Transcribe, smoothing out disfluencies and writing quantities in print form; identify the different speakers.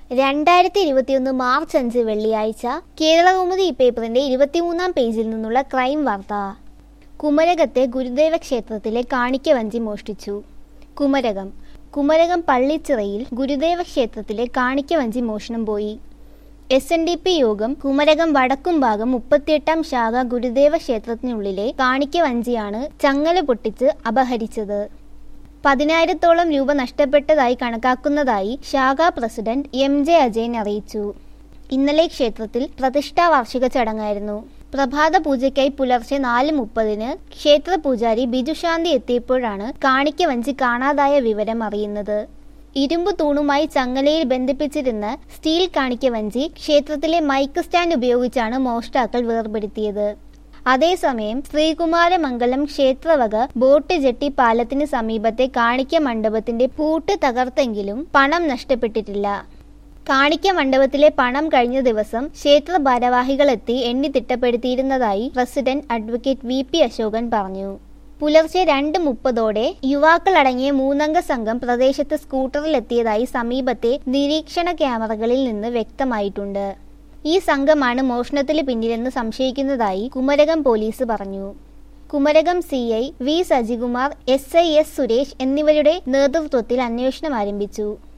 Speaker 1: 2021 March 5 വെള്ളിയാഴ്ച കേരളകൗമുദി പേപ്പറിന്റെ 23-ാം പേജിൽ നിന്നുള്ള ക്രൈം വാർത്ത. കുമരകത്തെ ഗുരുദേവ ക്ഷേത്രത്തിലെ കാണിക്കവഞ്ചി മോഷ്ടിച്ചു. കുമരകം പള്ളിച്ചിറയിൽ ഗുരുദേവ ക്ഷേത്രത്തിലെ കാണിക്കവഞ്ചി മോഷണം പോയി. SNDP യോഗം കുമരകം വടക്കുംഭാഗം 38-ാം ശാഖ ഗുരുദേവ ക്ഷേത്രത്തിനുള്ളിലെ കാണിക്കവഞ്ചിയാണ് ചങ്ങല പൊട്ടിച്ച് അപഹരിച്ചത്. 10,000-ഓളം രൂപ നഷ്ടപ്പെട്ടതായി കണക്കാക്കുന്നതായി ശാഖാ പ്രസിഡന്റ് MJ അജയൻ അറിയിച്ചു. ഇന്നലെ ക്ഷേത്രത്തിൽ പ്രതിഷ്ഠാ വാർഷിക ചടങ്ങായിരുന്നു. പ്രഭാത പൂജയ്ക്കായി പുലർച്ചെ 4:30-ന് ക്ഷേത്ര പൂജാരി ബിജുശാന്തി എത്തിയപ്പോഴാണ് കാണിക്കവഞ്ചി കാണാതായ വിവരം അറിയുന്നത്. ഇരുമ്പു തൂണുമായി ചങ്ങലയിൽ ബന്ധിപ്പിച്ചിരുന്ന സ്റ്റീൽ കാണിക്കവഞ്ചി ക്ഷേത്രത്തിലെ മൈക്ക് സ്റ്റാൻഡ് ഉപയോഗിച്ചാണ് മോഷ്ടാക്കൾ വേർപെടുത്തിയത്. അതേസമയം ശ്രീകുമാരമംഗലം ക്ഷേത്രവക ബോട്ട് ജെട്ടി പാലത്തിന് സമീപത്തെ കാണിക്ക മണ്ഡപത്തിന്റെ പൂട്ട് തകർത്തെങ്കിലും പണം നഷ്ടപ്പെട്ടിട്ടില്ല. കാണിക്ക മണ്ഡപത്തിലെ പണം കഴിഞ്ഞ ദിവസം ക്ഷേത്ര ഭാരവാഹികളെത്തി എണ്ണി തിട്ടപ്പെടുത്തിയിരുന്നതായി പ്രസിഡന്റ് അഡ്വക്കേറ്റ് VP അശോകൻ പറഞ്ഞു. പുലർച്ചെ 2:30-ഓടെ യുവാക്കളടങ്ങിയ 3-അംഗ സംഘം പ്രദേശത്ത് സ്കൂട്ടറിലെത്തിയതായി സമീപത്തെ നിരീക്ഷണ ക്യാമറകളിൽ നിന്ന് വ്യക്തമായിട്ടുണ്ട്. ഈ സംഘമാണ് മോഷണത്തിന് പിന്നിലെന്ന് സംശയിക്കുന്നതായി കുമരകം പോലീസ് പറഞ്ഞു. Kumarakom CI V Sajikumar, SI S Suresh എന്നിവരുടെ നേതൃത്വത്തിൽ അന്വേഷണം ആരംഭിച്ചു.